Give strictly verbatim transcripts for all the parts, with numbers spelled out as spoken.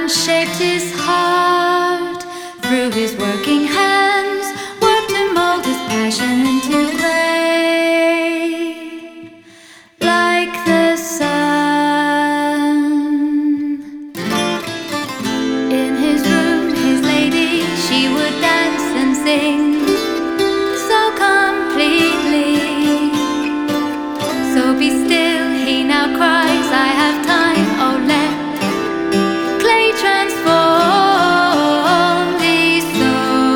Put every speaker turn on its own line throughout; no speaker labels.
shaped his heart through his working hands, worked to mold his passion into clay, like the sun. In his room, his lady, she would dance and sing so completely. So be still, he now cries, I have time, oh let clay transform thee so.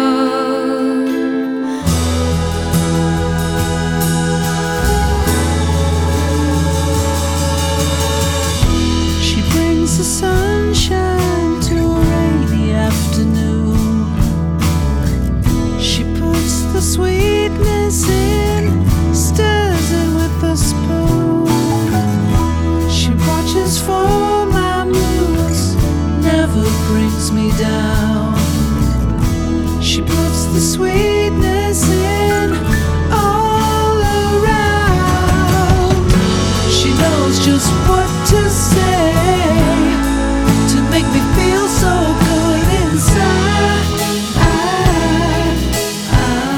She brings the sunshine to a rainy afternoon. She puts the sweetness in, stirs it with a spoon. She watches for my moods, never brings me down. She puts the sweetness in all around. She knows just what to say to make me feel so good inside. I, I,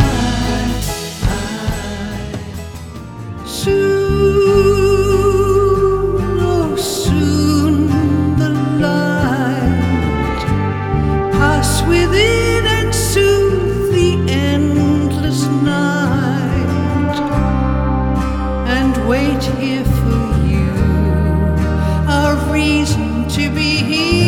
I. Soon, oh soon, the light pass within and soothe the endless night, and wait here for you, a reason to be here.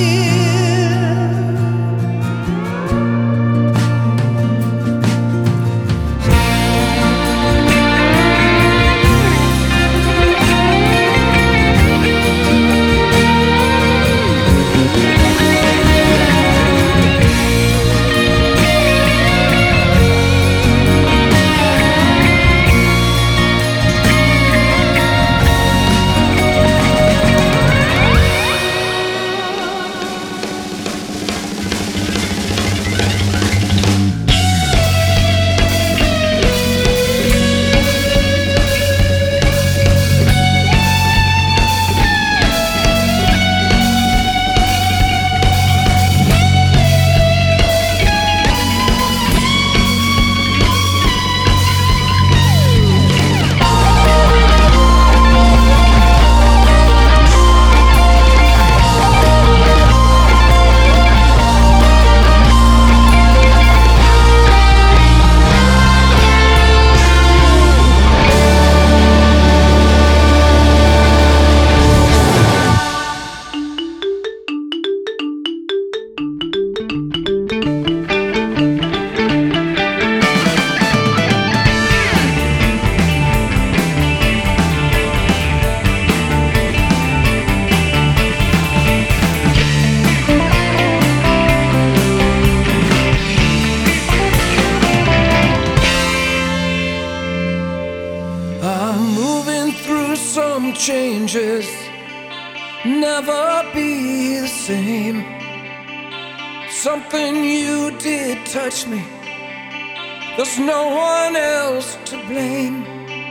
I'm moving through some changes, never be the same. Something you did touch me, there's no one else to blame.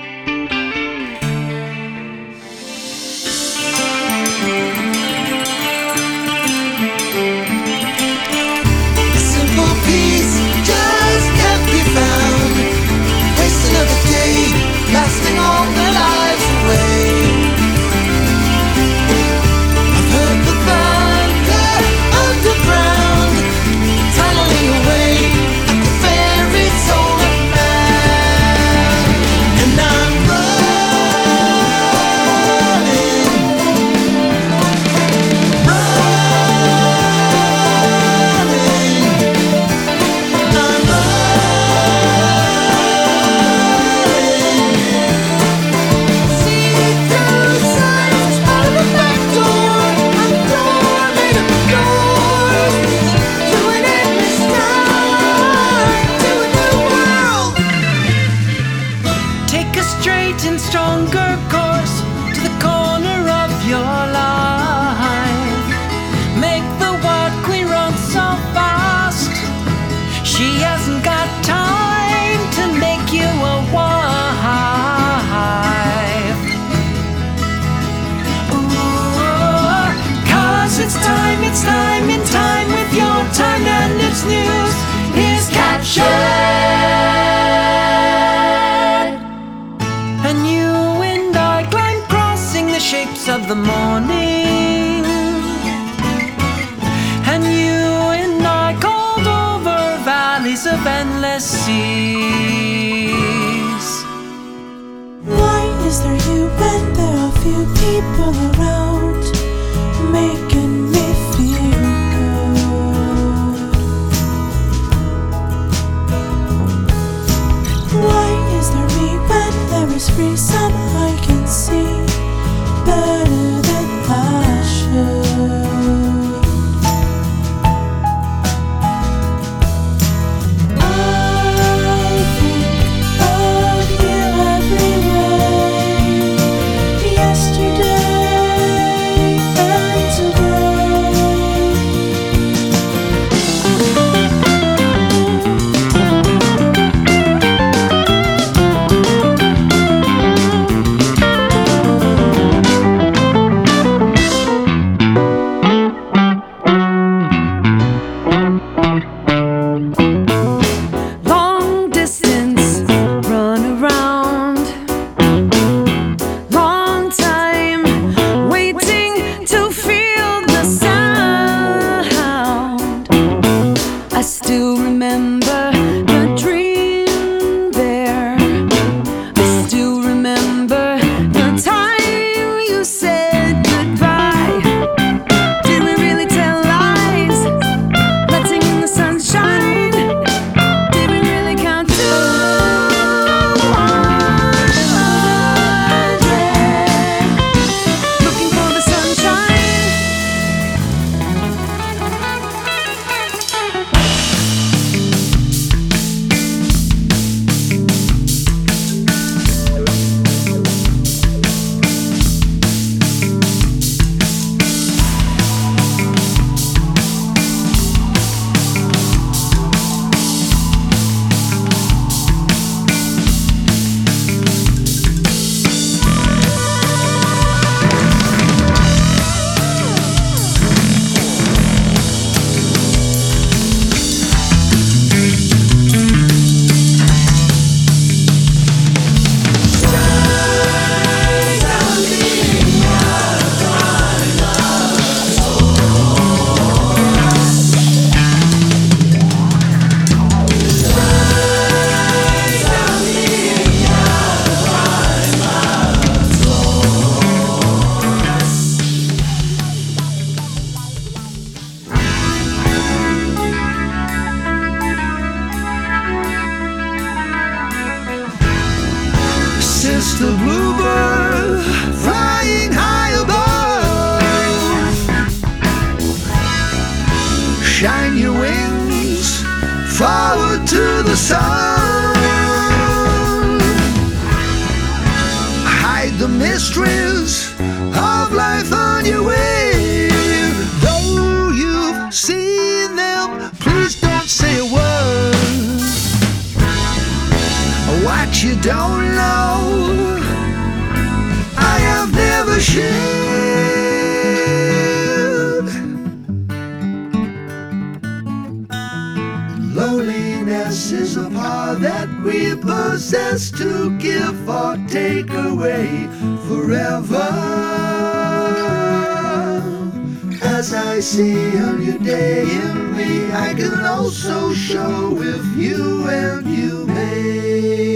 Simple peace just can't be found. Waste another day, lasting all their lives away. I've heard the thunder underground, tunneling away like the fairy soul of man.
seas.
Why is there you when there are few people around, making me feel good? Why is there me when there is free sun I can see better than I should? I think of you every way, yesterday and today.
Long distance, run around. Long time waiting to feel the sound. I still remember the dream there. I still remember the time you said goodbye. Did we really tell lies, letting in the sunshine? Did we really count to hundred, looking for the sunshine?
Sister bluebird flying high above, shine your wings forward to the sun. Hide the mysteries of life on your way. Though you've seen them, please don't say a word. What you don't know, I have never shared. Loneliness is a power that we possess to give or take away forever. As I see a new day in me, I can also show if you and you may.